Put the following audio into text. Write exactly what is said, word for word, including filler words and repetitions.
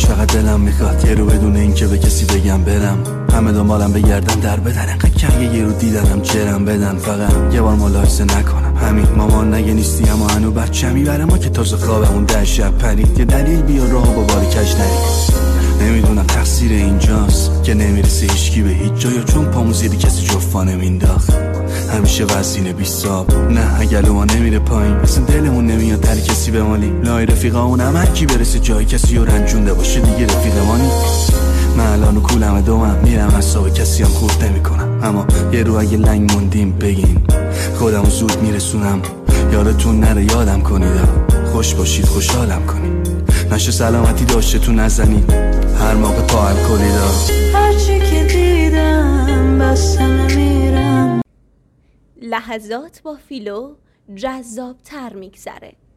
فقط دلم میخواد یه رو بدون این که به کسی بگم برم. همه دنبالم بگردن در بدن، انقدر کم یه رو دیدنم جرم بدن. فقط یه بار ملاحظه نکنم همین مامان نگه نیستی اما هنو بچمی برای ما که تازه خوابمون ده شب پرید. یه دلیل بیا راه با باری کش نرید. نمیدونم تقصیر اینجاست که نمیرسه هیچکی به هیچ جا، یا چون پامو زیر کسی جفا نمینداخت. همیشه وزینه بیستاب نه اگلو ما نمیره پایین، اصلا دلمون نمیاد در کسی بمالیم. لای رفیقامون هم هرکی برسه جای کسی رو رنجونده باشه دیگه رفیق ما نیست. من الان کولم دومم میرم حساب کسی هم خورد نمی کنم، اما یه رو اگه لنگ موندیم بگین خودمو زود میرسونم. یادتون نره یادم کنید، خوش باشید خوشحالم کنید، نشه سلامتی داشته تو نزنید هر موقع پا الکلیدا. هرچی که دیدم بستم میرم. لحظات با فیلو جذاب تر میگذره.